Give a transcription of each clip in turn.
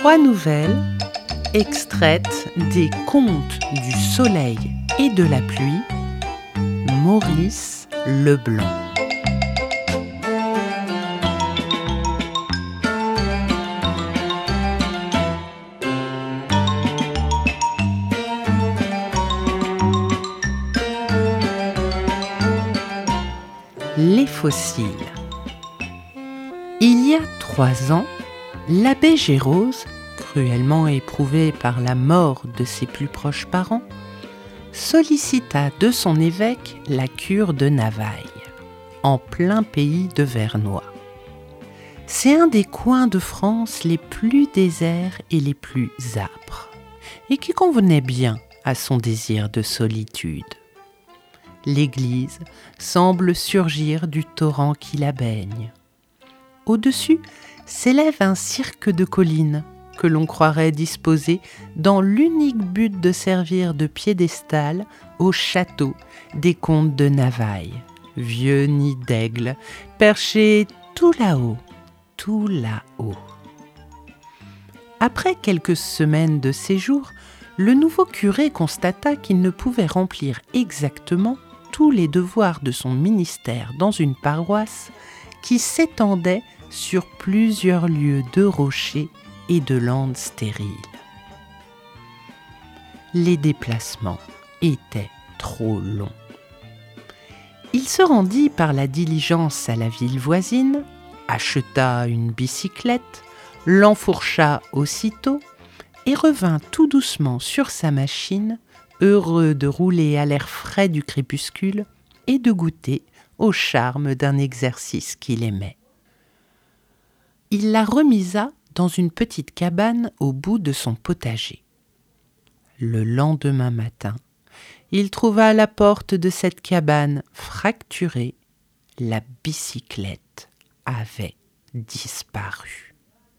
3 nouvelles extraites des Contes du soleil et de la pluie, Maurice Leblanc. Les fossiles. Il y a 3 ans, l'abbé Gérose, cruellement éprouvé par la mort de ses plus proches parents, sollicita de son évêque la cure de Navailles, en plein pays de Vernois. C'est un des coins de France les plus déserts et les plus âpres, et qui convenait bien à son désir de solitude. L'église semble surgir du torrent qui la baigne. Au-dessus s'élève un cirque de collines que l'on croirait disposé dans l'unique but de servir de piédestal au château des comtes de Navailles, vieux nid d'aigle, perché tout là-haut, tout là-haut. Après quelques semaines de séjour, le nouveau curé constata qu'il ne pouvait remplir exactement tous les devoirs de son ministère dans une paroisse qui s'étendait sur plusieurs lieues de rochers et de landes stériles. Les déplacements étaient trop longs. Il se rendit par la diligence à la ville voisine, acheta une bicyclette, l'enfourcha aussitôt et revint tout doucement sur sa machine, heureux de rouler à l'air frais du crépuscule et de goûter au charme d'un exercice qu'il aimait. Il la remisa dans une petite cabane au bout de son potager. Le lendemain matin, il trouva à la porte de cette cabane fracturée, la bicyclette avait disparu.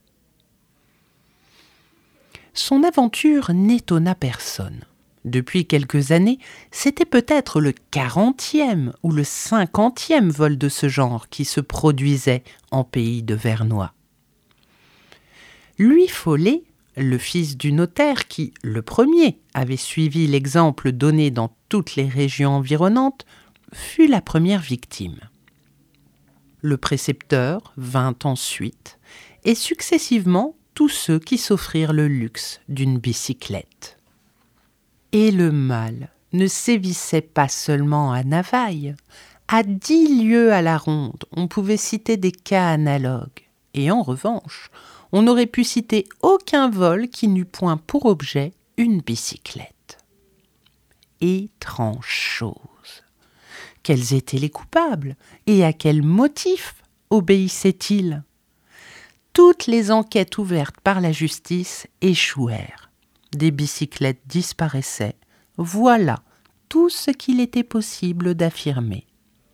Son aventure n'étonna personne. Depuis quelques années, c'était peut-être le 40e ou le 50e vol de ce genre qui se produisait en pays de Vernois. Louis Follet, le fils du notaire qui, le premier, avait suivi l'exemple donné dans toutes les régions environnantes, fut la première victime. Le précepteur vint ensuite, et successivement tous ceux qui s'offrirent le luxe d'une bicyclette. Et le mal ne sévissait pas seulement à Navailles. À 10 lieues à la ronde, on pouvait citer des cas analogues. Et en revanche, on n'aurait pu citer aucun vol qui n'eût point pour objet une bicyclette. Étrange chose. Quels étaient les coupables et à quel motif obéissaient-ils ? Toutes les enquêtes ouvertes par la justice échouèrent. Des bicyclettes disparaissaient. Voilà tout ce qu'il était possible d'affirmer.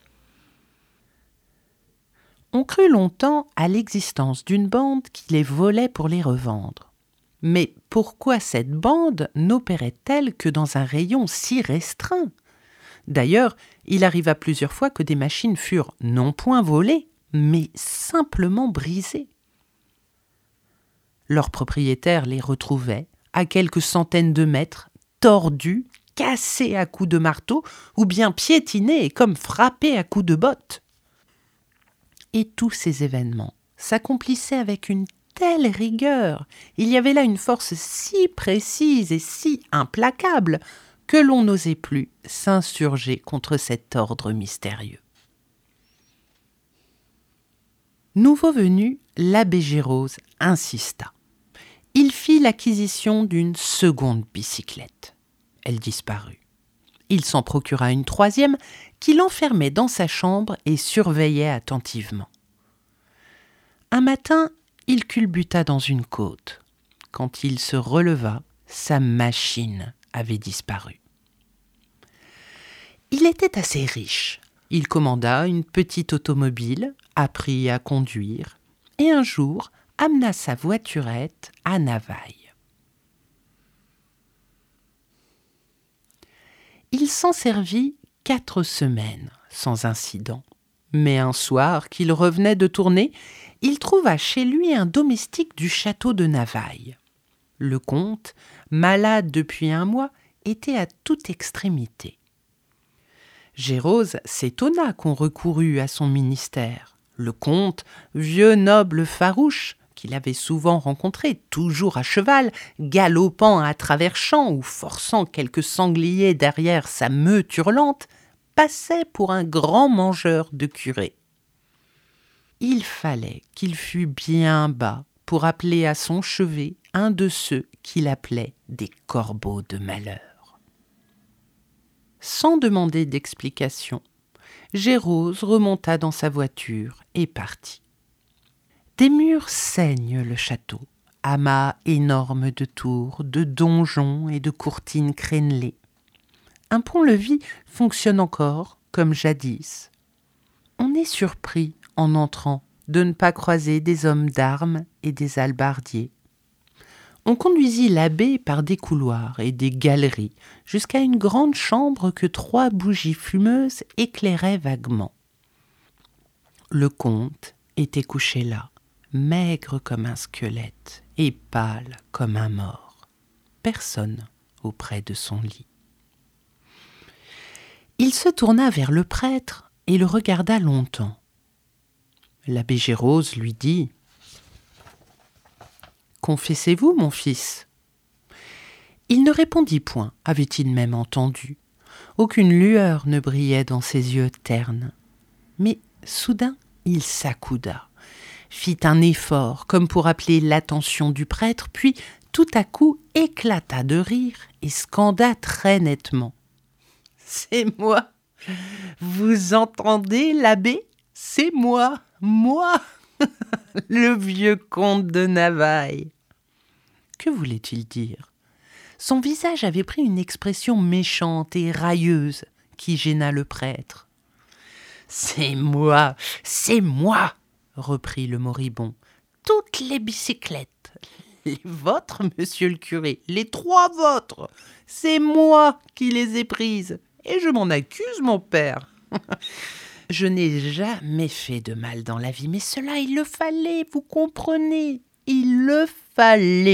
On crut longtemps à l'existence d'une bande qui les volait pour les revendre. Mais pourquoi cette bande n'opérait-elle que dans un rayon si restreint ? D'ailleurs, il arriva plusieurs fois que des machines furent non point volées, mais simplement brisées. Leurs propriétaires les retrouvaient à quelques centaines de mètres, tordus, cassés à coups de marteau, ou bien piétinés et comme frappés à coups de botte. Et tous ces événements s'accomplissaient avec une telle rigueur, il y avait là une force si précise et si implacable que l'on n'osait plus s'insurger contre cet ordre mystérieux. Nouveau venu, l'abbé Gérose insista. Il fit l'acquisition d'une seconde bicyclette. Elle disparut. Il s'en procura une 3e qu'il enfermait dans sa chambre et surveillait attentivement. Un matin, il culbuta dans une côte. Quand il se releva, sa machine avait disparu. Il était assez riche. Il commanda une petite automobile, apprit à conduire et un jour amena sa voiturette à Navailles. Il s'en servit 4 semaines sans incident. Mais un soir qu'il revenait de tourner, il trouva chez lui un domestique du château de Navailles. Le comte, malade depuis 1 mois, était à toute extrémité. Gérose s'étonna qu'on recourût à son ministère. Le comte, vieux noble farouche, qu'il avait souvent rencontré, toujours à cheval, galopant à travers champs ou forçant quelques sangliers derrière sa meute hurlante, passait pour un grand mangeur de curés. Il fallait qu'il fût bien bas pour appeler à son chevet un de ceux qu'il appelait des corbeaux de malheur. Sans demander d'explication, Gérose remonta dans sa voiture et partit. Des murs ceignent le château, amas énorme de tours, de donjons et de courtines crénelées. Un pont-levis fonctionne encore, comme jadis. On est surpris, en entrant, de ne pas croiser des hommes d'armes et des hallebardiers. On conduisit l'abbé par des couloirs et des galeries jusqu'à une grande chambre que 3 bougies fumeuses éclairaient vaguement. Le comte était couché là, maigre comme un squelette et pâle comme un mort. Personne auprès de son lit. Il se tourna vers le prêtre et le regarda longtemps. L'abbé Gérose lui dit « Confessez-vous, mon fils ?» Il ne répondit point, avait-il même entendu. Aucune lueur ne brillait dans ses yeux ternes. Mais soudain, il s'accouda, fit un effort comme pour appeler l'attention du prêtre, puis tout à coup éclata de rire et scanda très nettement. « C'est moi! Vous entendez, l'abbé? C'est moi! Moi! Le vieux comte de Navailles !» Que voulait-il dire? Son visage avait pris une expression méchante et railleuse qui gêna le prêtre. « C'est moi! Reprit le moribond. « Toutes les bicyclettes, les vôtres, monsieur le curé, les 3 vôtres, c'est moi qui les ai prises, et je m'en accuse, mon père. Je n'ai jamais fait de mal dans la vie, mais cela, il le fallait, vous comprenez, il le fallait. »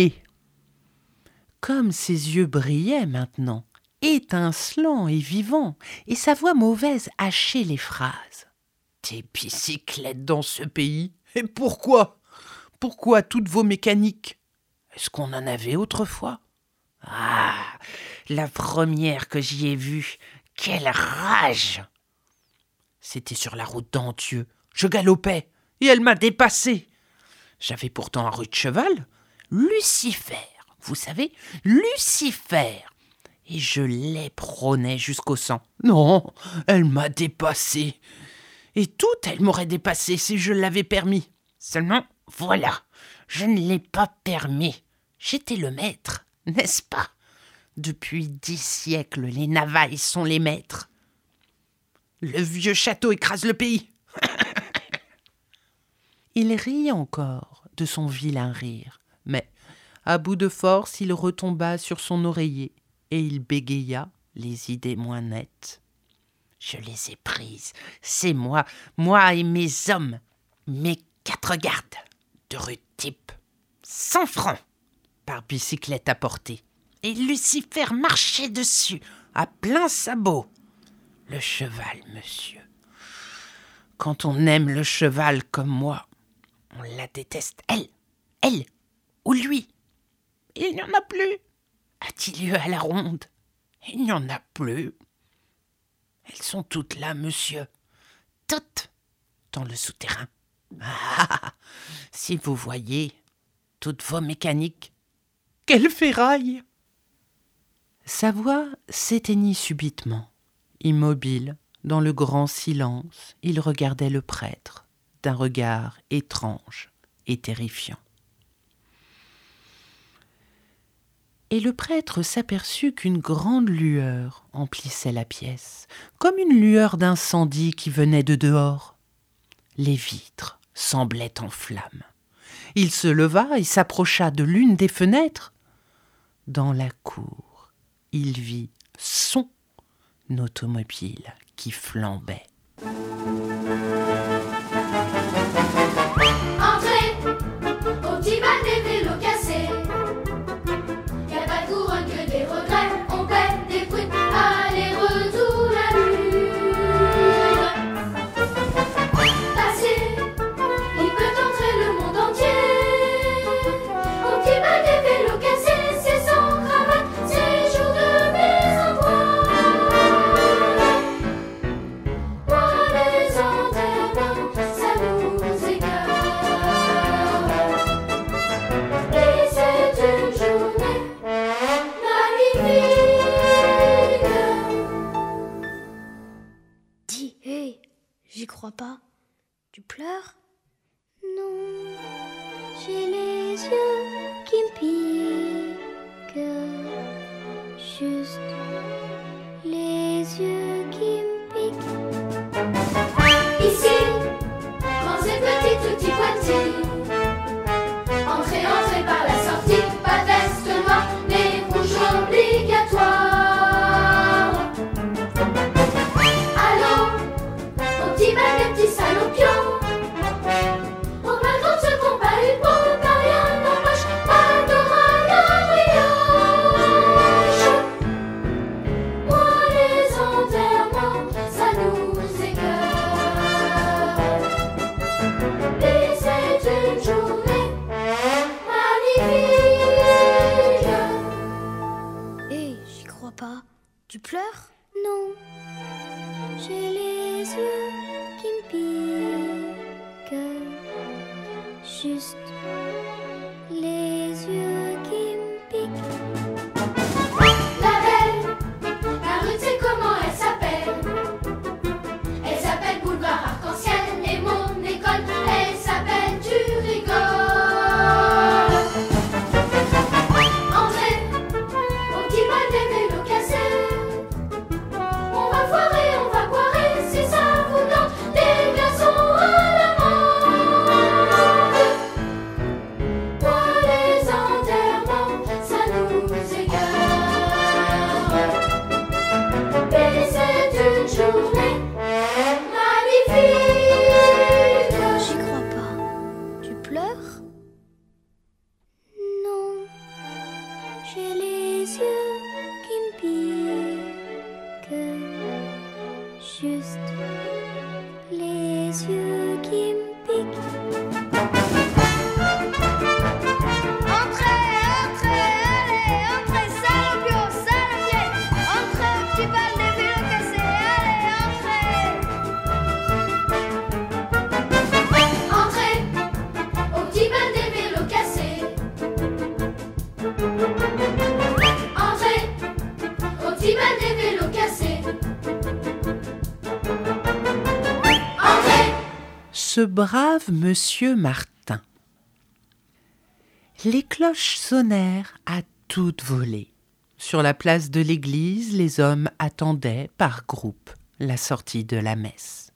Comme ses yeux brillaient maintenant, étincelants et vivants, et sa voix mauvaise hachait les phrases. « Des bicyclettes dans ce pays? Et pourquoi? Pourquoi toutes vos mécaniques? Est-ce qu'on en avait autrefois? Ah, la première que j'y ai vue, quelle rage! C'était sur la route d'Antieux. Je galopais, et elle m'a dépassé. J'avais pourtant un rude cheval, Lucifer, vous savez, Lucifer, et je l'éperonnais jusqu'au sang. Non, elle m'a dépassé. Et toute, elle m'aurait dépassé si je l'avais permis. Seulement, voilà, je ne l'ai pas permis. J'étais le maître, n'est-ce pas? Depuis 10 siècles, les Navailles sont les maîtres. Le vieux château écrase le pays. Il rit encore de son vilain rire, mais à bout de force, il retomba sur son oreiller et il bégaya, les idées moins nettes. Je les ai prises, c'est moi et mes hommes, mes 4 gardes, de rude type, 100 francs par bicyclette à porter. Et Lucifer marchait dessus, à plein sabot. Le cheval, monsieur. Quand on aime le cheval comme moi, on la déteste, elle, ou lui. Il n'y en a plus. A-t-il lieu à la ronde? Il n'y en a plus. Elles sont toutes là, monsieur. Toutes dans le souterrain. Ah, si vous voyez toutes vos mécaniques. Quelle ferraille! Sa voix s'éteignit subitement. Immobile, dans le grand silence, il regardait le prêtre d'un regard étrange et terrifiant. Et le prêtre s'aperçut qu'une grande lueur emplissait la pièce, comme une lueur d'incendie qui venait de dehors. Les vitres semblaient en flammes. Il se leva et s'approcha de l'une des fenêtres. Dans la cour, il vit son automobile qui flambait. Entrez au petit bal des vélos cassés. Tu pleures? Non, j'ai les yeux qui me piquent, juste les yeux qui me piquent. Ici, grands et petits, tutti quanti. Entrez, entrez par la sortie, pas de veste noire, mais rouge obligatoire. Allô, au petit bal des petits salopions. Au balcon se font pas une peau, car rien n'empêche pas d'oral Moi, les enterrements, ça nous écoeure. Et c'est une journée magnifique. Hé, j'y crois pas. Tu pleures? Non, j'ai les yeux qui me piquent, juste les yeux qui me piquent. La belle, la rue, c'est comment elle s'appelle? Elle s'appelle Boulevard Arc-en-Ciel et mon école, elle s'appelle Tu rigoles. Entrez, au petit bal des vélos cassés. On va foirer, on va boirer, si ça vous tente, des glaçons à la menthe. Moi, les enterrements, ça nous écoeure. Et c'est une journée magnifique. J'y crois pas. Tu pleures? Non, j'ai les yeux qui me piquent, juste les yeux qui me piquent. Entrez, entrez, allez, entrez, salopios, salopiers. Entrez au petit bal des vélos cassés, allez, entrez. Entrez au petit bal des vélos cassés. Entrez au petit bal des vélos cassés. Entrez. Ce brave monsieur Martin. Les cloches sonnèrent à toute volée. Sur la place de l'église, les hommes attendaient par groupes la sortie de la messe.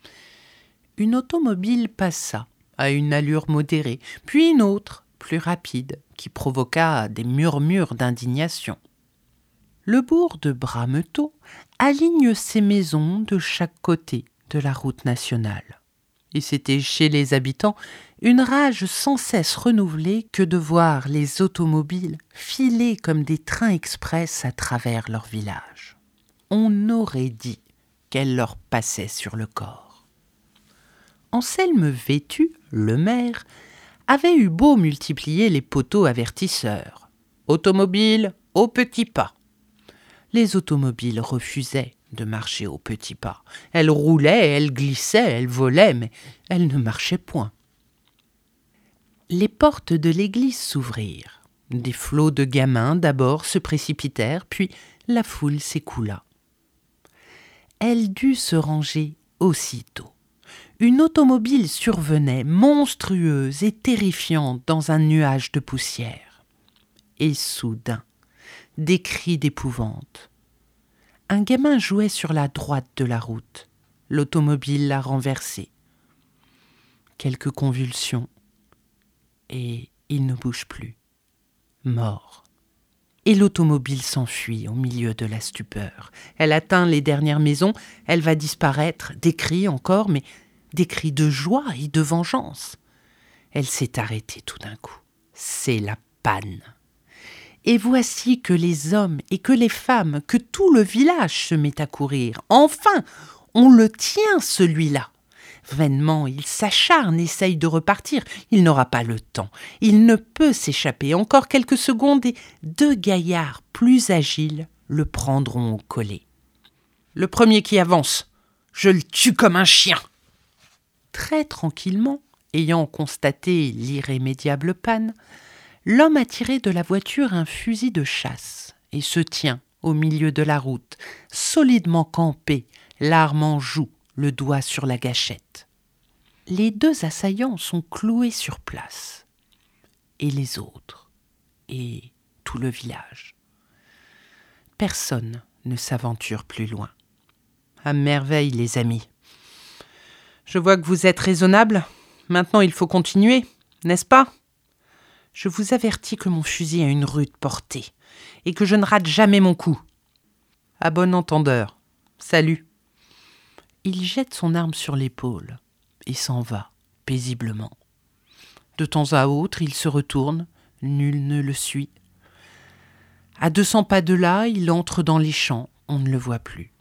Une automobile passa à une allure modérée, puis une autre, plus rapide, qui provoqua des murmures d'indignation. Le bourg de Brameteau aligne ses maisons de chaque côté de la route nationale. Et c'était chez les habitants une rage sans cesse renouvelée que de voir les automobiles filer comme des trains express à travers leur village. On aurait dit qu'elles leur passaient sur le corps. Anselme Vêtu, le maire, avait eu beau multiplier les poteaux avertisseurs. Automobile au petit pas. Les automobiles refusaient de marcher au petit pas. Elles roulaient, elles glissaient, elles volaient, mais elles ne marchaient point. Les portes de l'église s'ouvrirent. Des flots de gamins d'abord se précipitèrent, puis la foule s'écoula. Elle dut se ranger aussitôt. Une automobile survenait, monstrueuse et terrifiante dans un nuage de poussière. Et soudain, des cris d'épouvante. Un gamin jouait sur la droite de la route. L'automobile l'a renversé. Quelques convulsions, et il ne bouge plus. Mort. Et l'automobile s'enfuit au milieu de la stupeur. Elle atteint les dernières maisons, elle va disparaître, des cris encore, mais des cris de joie et de vengeance. Elle s'est arrêtée tout d'un coup. C'est la panne. Et voici que les hommes et que les femmes, que tout le village se met à courir. Enfin, on le tient, celui-là. Vainement, il s'acharne, essaye de repartir. Il n'aura pas le temps. Il ne peut s'échapper. Encore quelques secondes et deux gaillards plus agiles le prendront au collet. Le premier qui avance, je le tue comme un chien. Très tranquillement, ayant constaté l'irrémédiable panne, l'homme a tiré de la voiture un fusil de chasse et se tient au milieu de la route, solidement campé, l'arme en joue, le doigt sur la gâchette. les 2 assaillants sont cloués sur place. Et les autres, et tout le village. Personne ne s'aventure plus loin. À merveille, les amis. Je vois que vous êtes raisonnables. Maintenant, il faut continuer, n'est-ce pas ? Je vous avertis que mon fusil a une rude portée et que je ne rate jamais mon coup. À bon entendeur. Salut. Il jette son arme sur l'épaule et s'en va paisiblement. De temps à autre, il se retourne, nul ne le suit. À 200 pas de là, il entre dans les champs, on ne le voit plus.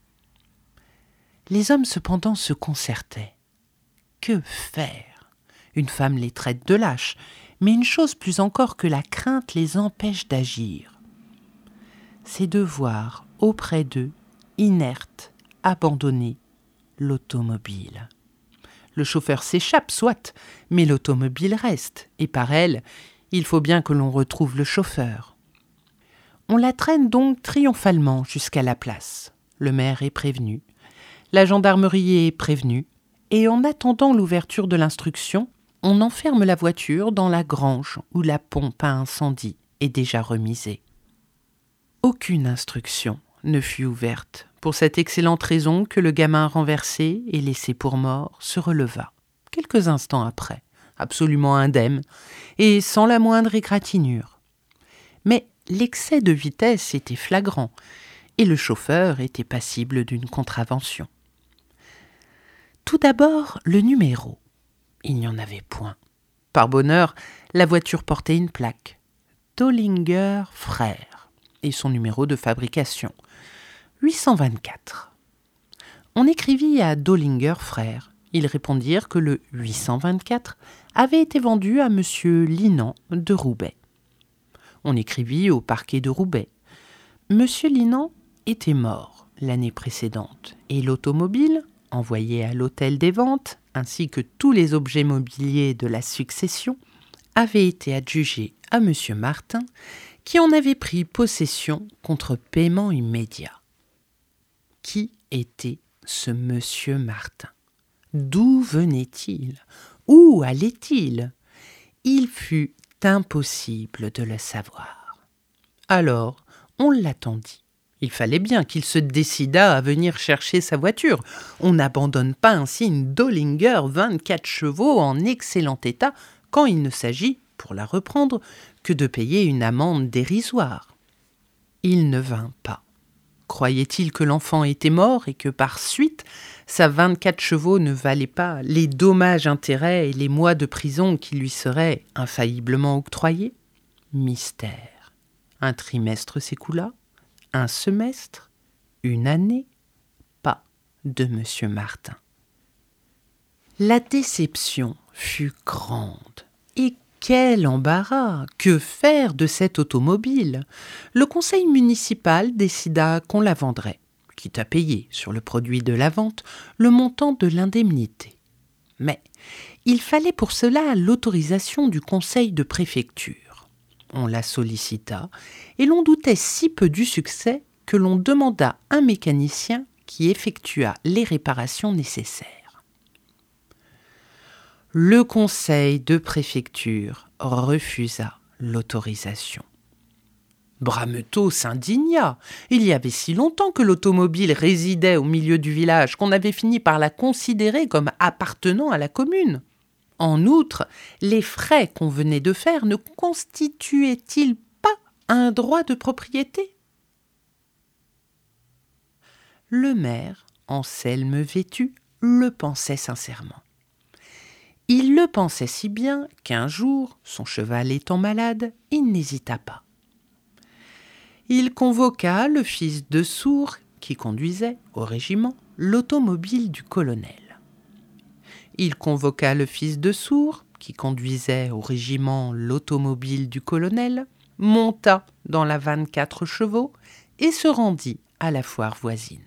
Les hommes cependant se concertaient. Que faire ? Une femme les traite de lâches, mais une chose plus encore que la crainte les empêche d'agir. C'est de voir auprès d'eux, inerte, abandonnée, l'automobile. Le chauffeur s'échappe, soit, mais l'automobile reste, et par elle, il faut bien que l'on retrouve le chauffeur. On la traîne donc triomphalement jusqu'à la place. Le maire est prévenu, la gendarmerie est prévenue, et en attendant l'ouverture de l'instruction, on enferme la voiture dans la grange où la pompe à incendie est déjà remisée. Aucune instruction ne fut ouverte, pour cette excellente raison que le gamin renversé et laissé pour mort se releva, quelques instants après, absolument indemne, et sans la moindre égratignure. Mais l'excès de vitesse était flagrant, et le chauffeur était passible d'une contravention. Tout d'abord, le numéro. Il n'y en avait point. Par bonheur, la voiture portait une plaque. Dollinger Frères et son numéro de fabrication. 824. On écrivit à Dollinger Frères. Ils répondirent que le 824 avait été vendu à M. Linan de Roubaix. On écrivit au parquet de Roubaix. M. Linan était mort l'année précédente et l'automobile, envoyée à l'hôtel des ventes, ainsi que tous les objets mobiliers de la succession, avait été adjugée à M. Martin, qui en avait pris possession contre paiement immédiat. Qui était ce M. Martin ? D'où venait-il ? Où allait-il ? Il fut impossible de le savoir. Alors, on l'attendit. Il fallait bien qu'il se décidât à venir chercher sa voiture. On n'abandonne pas ainsi une Dollinger 24 chevaux en excellent état quand il ne s'agit, pour la reprendre, que de payer une amende dérisoire. Il ne vint pas. Croyait-il que l'enfant était mort et que par suite, sa 24 chevaux ne valait pas les dommages-intérêts et les mois de prison qui lui seraient infailliblement octroyés ? Mystère. Un trimestre s'écoula. Un semestre, une année, pas de M. Martin. La déception fut grande. Et quel embarras! Que faire de cette automobile? Le conseil municipal décida qu'on la vendrait, quitte à payer sur le produit de la vente le montant de l'indemnité. Mais il fallait pour cela l'autorisation du conseil de préfecture. On la sollicita, et l'on doutait si peu du succès que l'on demanda un mécanicien qui effectua les réparations nécessaires. Le conseil de préfecture refusa l'autorisation. Brameteau s'indigna. Il y avait si longtemps que l'automobile résidait au milieu du village qu'on avait fini par la considérer comme appartenant à la commune. En outre, les frais qu'on venait de faire ne constituaient-ils pas un droit de propriété ? Le maire, Anselme vêtu, le pensait sincèrement. Il le pensait si bien qu'un jour, son cheval étant malade, il n'hésita pas. Il convoqua le fils de Sourd, qui conduisait, au régiment, l'automobile du colonel. Il convoqua le fils de Sourd, qui conduisait au régiment l'automobile du colonel, monta dans la 24 chevaux et se rendit à la foire voisine.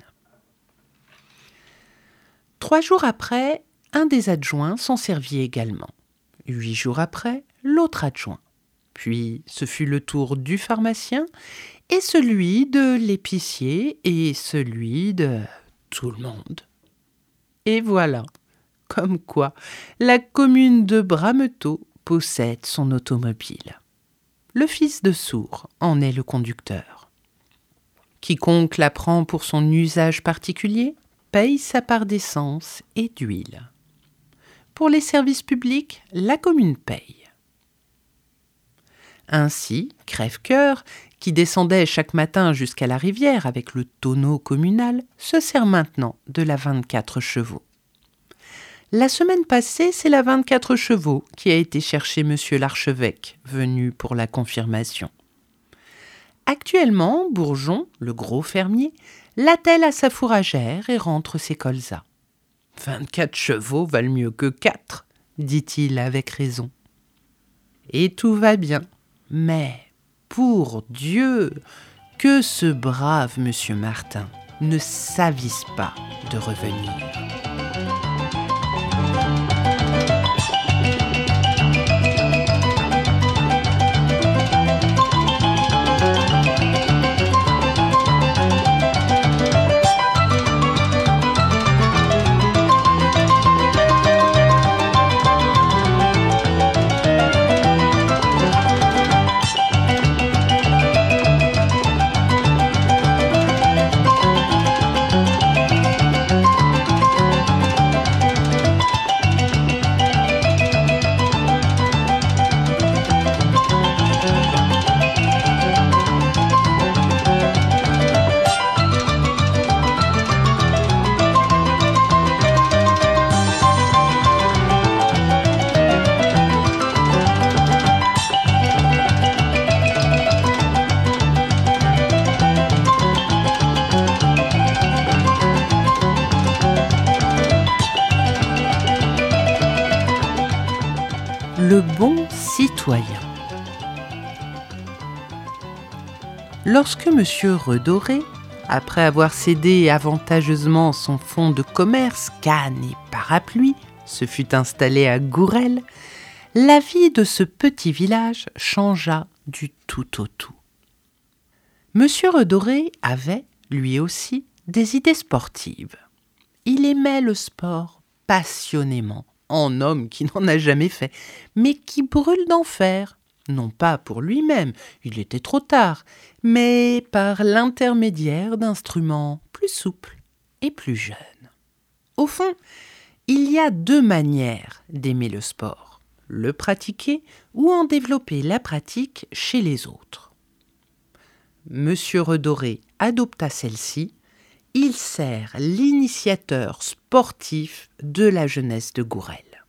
3 jours après, un des adjoints s'en servit également. 8 jours après, l'autre adjoint. Puis ce fut le tour du pharmacien et celui de l'épicier et celui de tout le monde. Et voilà Comme quoi, la commune de Brameteau possède son automobile. Le fils de Sourd en est le conducteur. Quiconque la prend pour son usage particulier paye sa part d'essence et d'huile. Pour les services publics, la commune paye. Ainsi, Crève-Cœur, qui descendait chaque matin jusqu'à la rivière avec le tonneau communal, se sert maintenant de la 24 chevaux. La semaine passée, c'est la 24 chevaux qui a été chercher monsieur l'archevêque, venu pour la confirmation. Actuellement, Bourgeon, le gros fermier, l'attelle à sa fourragère et rentre ses colzas. 24 chevaux valent mieux que 4, dit-il avec raison. Et tout va bien. Mais, pour Dieu, que ce brave monsieur Martin ne s'avise pas de revenir. Le bon citoyen. Lorsque M. Redoré, après avoir cédé avantageusement son fonds de commerce, canne et parapluie, se fut installé à Gourelle, la vie de ce petit village changea du tout au tout. M. Redoré avait, lui aussi, des idées sportives. Il aimait le sport passionnément, en homme qui n'en a jamais fait, mais qui brûle d'en faire, non pas pour lui-même, il était trop tard, mais par l'intermédiaire d'instruments plus souples et plus jeunes. Au fond, il y a 2 manières d'aimer le sport, le pratiquer ou en développer la pratique chez les autres. Monsieur Redoré adopta celle-ci. Il sert l'initiateur sportif de la jeunesse de Gourelle.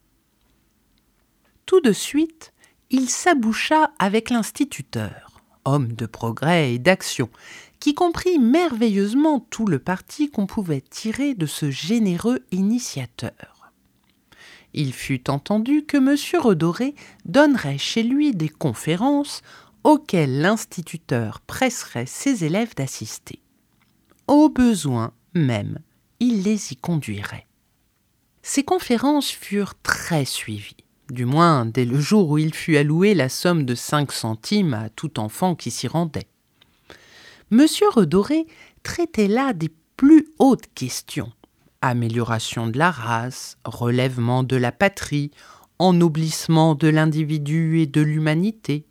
Tout de suite, il s'aboucha avec l'instituteur, homme de progrès et d'action, qui comprit merveilleusement tout le parti qu'on pouvait tirer de ce généreux initiateur. Il fut entendu que M. Redoré donnerait chez lui des conférences auxquelles l'instituteur presserait ses élèves d'assister. Au besoin même, il les y conduirait. Ces conférences furent très suivies, du moins dès le jour où il fut alloué la somme de 5 centimes à tout enfant qui s'y rendait. M. Redoré traitait là des plus hautes questions, amélioration de la race, relèvement de la patrie, ennoblissement de l'individu et de l'humanité.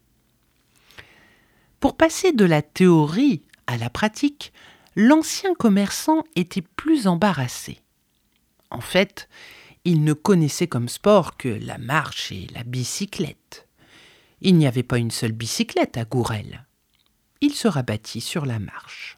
Pour passer de la théorie à la pratique, l'ancien commerçant était plus embarrassé. En fait, il ne connaissait comme sport que la marche et la bicyclette. Il n'y avait pas une seule bicyclette à Gourelle. Il se rabattit sur la marche.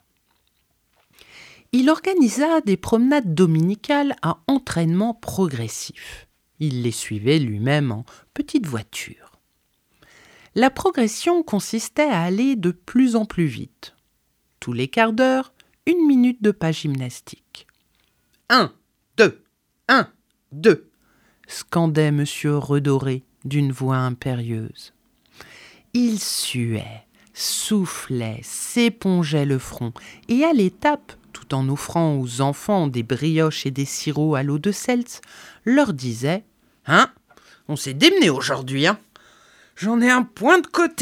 Il organisa des promenades dominicales à entraînement progressif. Il les suivait lui-même en petite voiture. La progression consistait à aller de plus en plus vite. Tous les quarts d'heure, 1 minute de pas gymnastique. 1, 2, 1, 2, scandait M. Redoré d'une voix impérieuse. Il suait, soufflait, s'épongeait le front, et à l'étape, tout en offrant aux enfants des brioches et des sirops à l'eau de seltz, leur disait « Hein, on s'est démené aujourd'hui, hein. J'en ai un point de côté. »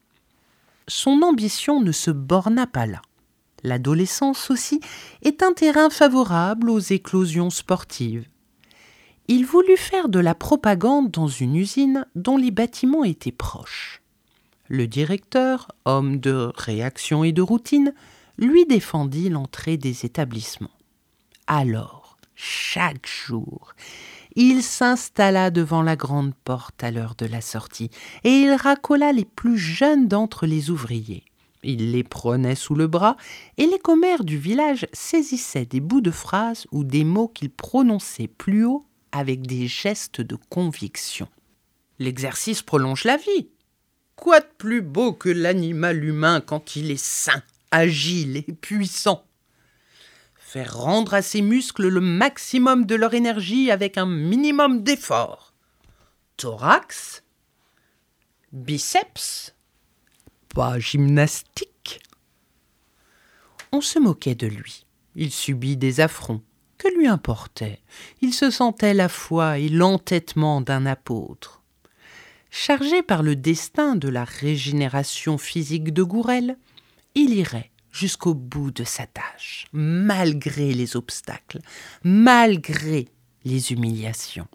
Son ambition ne se borna pas là. L'adolescence aussi est un terrain favorable aux éclosions sportives. Il voulut faire de la propagande dans une usine dont les bâtiments étaient proches. Le directeur, homme de réaction et de routine, lui défendit l'entrée des établissements. Alors, chaque jour, il s'installa devant la grande porte à l'heure de la sortie et il racola les plus jeunes d'entre les ouvriers. Il les prenait sous le bras et les commères du village saisissaient des bouts de phrases ou des mots qu'il prononçait plus haut avec des gestes de conviction. L'exercice prolonge la vie. Quoi de plus beau que l'animal humain quand il est sain, agile et puissant? Faire rendre à ses muscles le maximum de leur énergie avec un minimum d'effort. Thorax, biceps, pas gymnastique. On se moquait de lui. Il subit des affronts. Que lui importait? Il se sentait la foi et l'entêtement d'un apôtre. Chargé par le destin de la régénération physique de Gourel, il irait jusqu'au bout de sa tâche, malgré les obstacles, malgré les humiliations.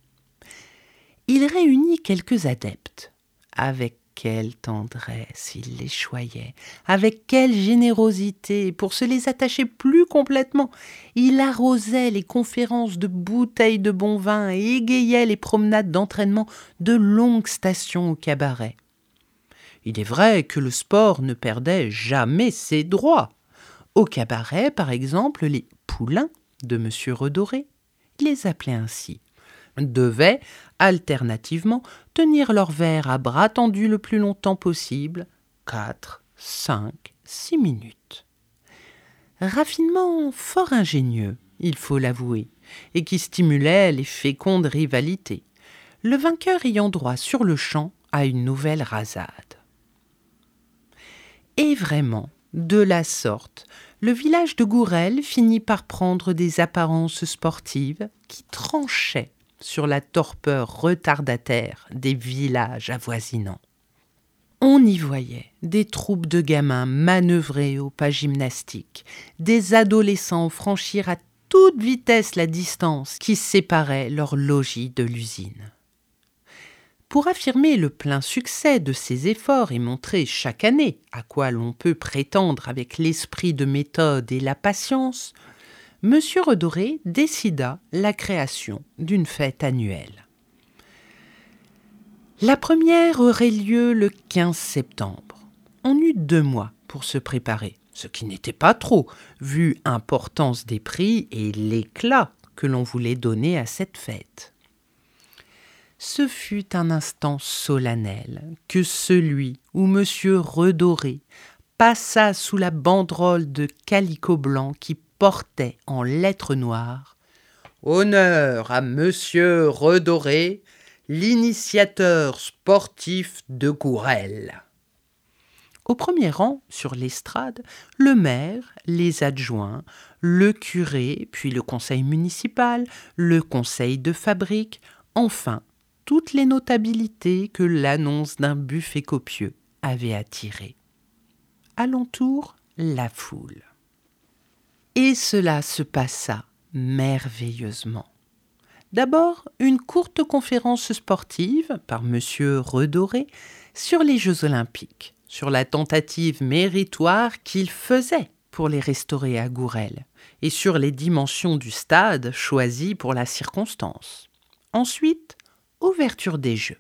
Il réunit quelques adeptes. Avec quelle tendresse il les choyait, avec quelle générosité, pour se les attacher plus complètement. Il arrosait les conférences de bouteilles de bon vin et égayait les promenades d'entraînement de longues stations au cabaret. Il est vrai que le sport ne perdait jamais ses droits. Au cabaret, par exemple, les poulains de M. Redoré, il les appelait ainsi, devaient, alternativement, tenir leur verre à bras tendus le plus longtemps possible, 4, 5, 6 minutes. Raffinement fort ingénieux, il faut l'avouer, et qui stimulait les fécondes rivalités, le vainqueur ayant droit sur le champ à une nouvelle rasade. Et vraiment, de la sorte, le village de Gourel finit par prendre des apparences sportives qui tranchaient sur la torpeur retardataire des villages avoisinants. On y voyait des troupes de gamins manœuvrer au pas gymnastique, des adolescents franchir à toute vitesse la distance qui séparait leur logis de l'usine. Pour affirmer le plein succès de ces efforts et montrer chaque année à quoi l'on peut prétendre avec l'esprit de méthode et la patience, M. Redoré décida la création d'une fête annuelle. La première aurait lieu le 15 septembre. On eut 2 mois pour se préparer, ce qui n'était pas trop, vu l'importance des prix et l'éclat que l'on voulait donner à cette fête. Ce fut un instant solennel que celui où M. Redoré passa sous la banderole de calicot blanc qui portait en lettres noires « Honneur à Monsieur Redoré, l'initiateur sportif de Gourel ». Au premier rang, sur l'estrade, le maire, les adjoints, le curé, puis le conseil municipal, le conseil de fabrique, enfin toutes les notabilités que l'annonce d'un buffet copieux avait attirées. Alentour, la foule. Et cela se passa merveilleusement. D'abord, une courte conférence sportive par M. Redoré sur les Jeux Olympiques, sur la tentative méritoire qu'il faisait pour les restaurer à Gourel et sur les dimensions du stade choisi pour la circonstance. Ensuite, ouverture des Jeux.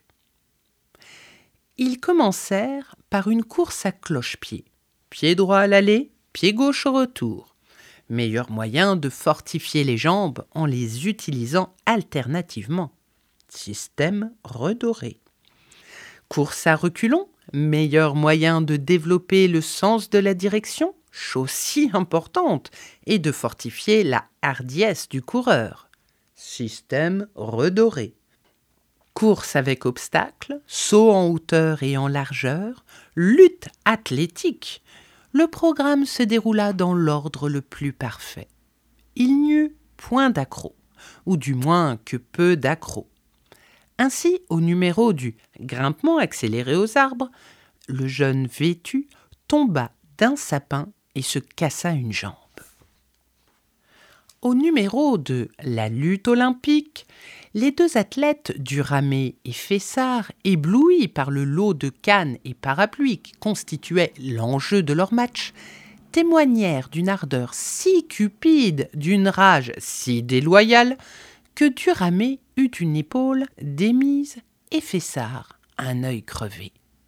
Ils commencèrent par une course à cloche-pied. Pied droit à l'aller, pied gauche au retour. Meilleur moyen de fortifier les jambes en les utilisant alternativement. Système Redoré. Course à reculons, meilleur moyen de développer le sens de la direction, chose si importante, et de fortifier la hardiesse du coureur. Système Redoré. Course avec obstacles, saut en hauteur et en largeur, lutte athlétique. Le programme se déroula dans l'ordre le plus parfait. Il n'y eut point d'accro, ou du moins que peu d'accro. Ainsi, au numéro du grimpement accéléré aux arbres, le jeune vêtu tomba d'un sapin et se cassa une jambe. Au numéro de la lutte olympique, les deux athlètes Duramé et Fessard, éblouis par le lot de cannes et parapluies qui constituait l'enjeu de leur match, témoignèrent d'une ardeur si cupide, d'une rage si déloyale, que Duramé eut une épaule démise et Fessard un œil crevé.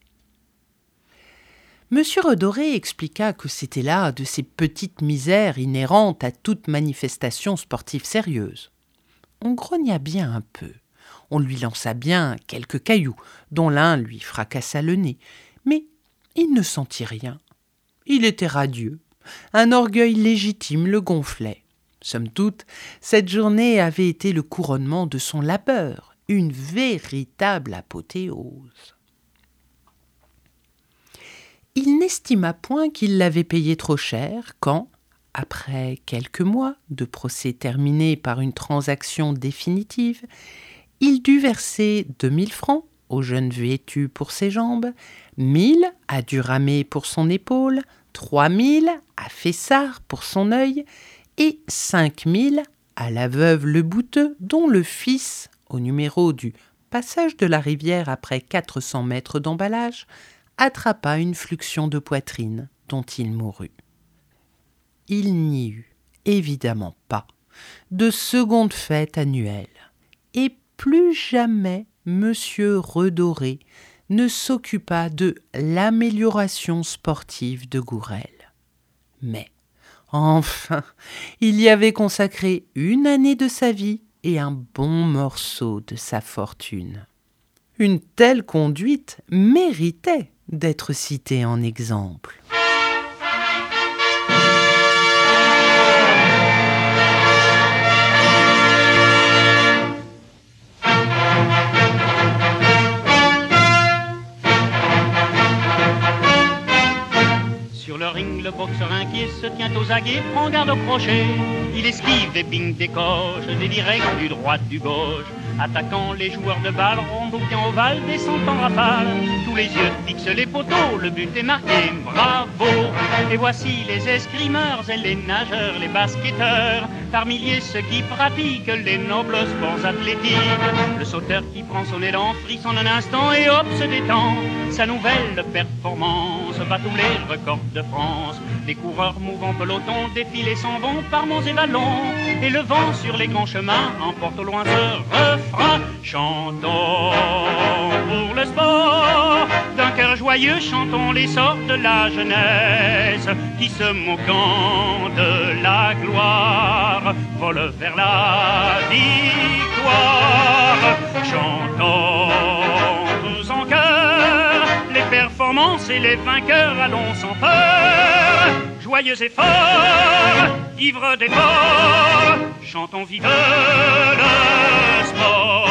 Monsieur Redoré expliqua que c'était là de ces petites misères inhérentes à toute manifestation sportive sérieuse. On grogna bien un peu, on lui lança bien quelques cailloux, dont l'un lui fracassa le nez, mais il ne sentit rien. Il était radieux, un orgueil légitime le gonflait. Somme toute, cette journée avait été le couronnement de son labeur, une véritable apothéose. Il n'estima point qu'il l'avait payé trop cher quand, après quelques mois de procès terminés par une transaction définitive, il dut verser 2000 francs au jeune vêtu pour ses jambes, 1000 à Duramé pour son épaule, 3000 à Fessard pour son œil et 5000 à la veuve Le Bouteux, dont le fils, au numéro du passage de la rivière après 400 mètres d'emballage, attrapa une fluxion de poitrine dont il mourut. Il n'y eut évidemment pas de seconde fête annuelle, et plus jamais Monsieur Redoré ne s'occupa de l'amélioration sportive de Gourelle. Mais, enfin, il y avait consacré une année de sa vie et un bon morceau de sa fortune. Une telle conduite méritait d'être citée en exemple. Sur le ring, le boxeur inquiet se tient aux aguets, prend garde au crochet. Il esquive et bing décoche, des directs du droit du gauche. Attaquant les joueurs de balle, rond au pied ovale, descend en rafale. Tous les yeux fixent les poteaux, le but est marqué, bravo. Et voici les escrimeurs et les nageurs, les basketteurs, par milliers ceux qui pratiquent les nobles sports athlétiques. Le sauteur qui prend son élan, frissonne un instant et hop se détend. Sa nouvelle performance bat tous les records de France. Les coureurs mouvant peloton défilent et s'en vont par monts et vallons. Et le vent sur les grands chemins emporte au loin ce refrain. Chantons pour le sport, d'un cœur joyeux chantons l'essor de la jeunesse, qui se moquant de la gloire vole vers la victoire. Chantons tous en chœur les performances et les vainqueurs, allons sans peur, joyeux et forts, ivres d'efforts, chantons vive le sport.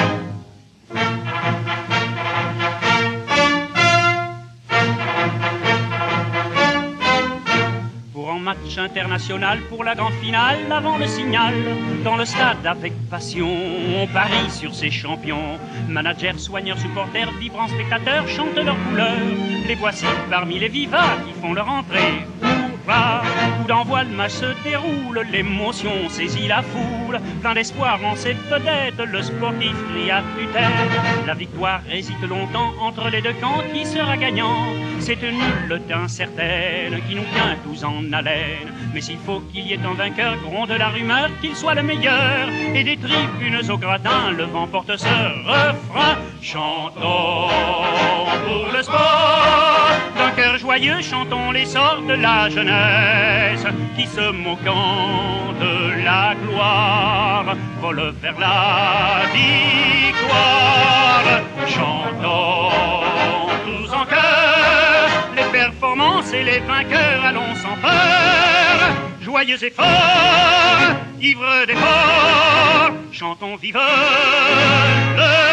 Pour un match international, pour la grande finale, avant le signal, dans le stade avec passion, on parie sur ces champions. Managers, soigneurs, supporters, vibrants spectateurs chantent leurs couleurs. Les voici parmi les vivats qui font leur entrée. Coup d'envoi, le match se déroule, l'émotion saisit la foule. Plein d'espoir en ses vedettes, le sportif crie à tue-tête. La victoire hésite longtemps entre les deux camps, qui sera gagnant? C'est une lutte incertaine qui nous tient tous en haleine. Mais s'il faut qu'il y ait un vainqueur, gronde la rumeur qu'il soit le meilleur. Et des tribunes au gradin, le vent porte ce refrain. Chantons pour le sport, d'un cœur joyeux, chantons l'essor de la jeunesse, qui se moquant de la gloire vole vers la victoire. Chantons tous en chœur les performances et les vainqueurs, allons sans peur, joyeux et forts, ivres d'efforts, chantons vive le